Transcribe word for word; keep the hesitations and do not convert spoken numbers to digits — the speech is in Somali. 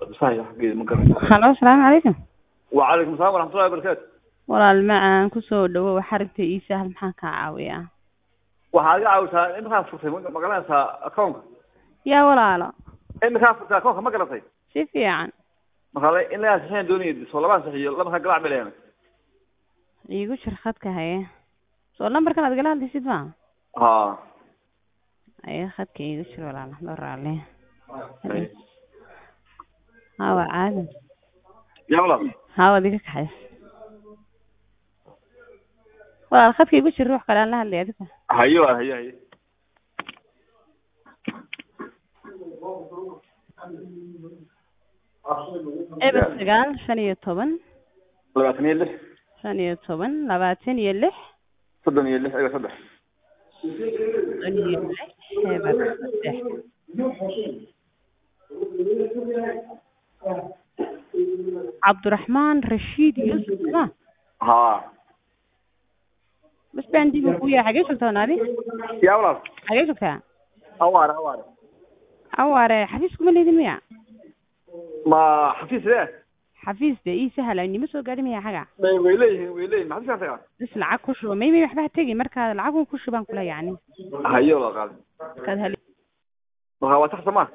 صحيح ممكن. خلاص السلام عليكم. وعليكم السلام ورحمة الله وبركاته. walaal macaan ku soo dhawow xarigta ii sahal maxaan ka caawiyaa waxaad iga caawisaa inta furtay ma garanaysaa akoonka yaa walaalo inta furtay akoonka ma garatay si fiican marka in la saxeen doonayay soo laba saxiyo laba ka galac bileen iigu jir khadka haye soo lambarkan aad gala hadlaysid ma ha ay khadka iigu jir walaal dooraale hawa caadi yaa walaal hawa diga kaxays walaal khadka iigu jir ruux kale aan la hadlay adiga hayo hayo hayo eber sagaal shan iyo toban labaatan iyo lix shan iyo toban labaatan iyo lix soddon iyo lix eber saddex soddon iyo lix eber saddex cabdiraxmaan rashiid yuusuf ma ha bas baan dib ugu yahay xagee joogtaa naadi yaa walaal xagee joogtaa awaare awaare awaare xafiis kuma leedin miya ma xafiis leh xafiis de ii sahal inima soo gaadhi miya xaga may way leeyihiin way leeyihiin maxaa ka tagaa is lacag ku shubo may may waxba ha tegi markaa lacag ku shuban kula yacni hayo la qaad kad hal marka waa tax sama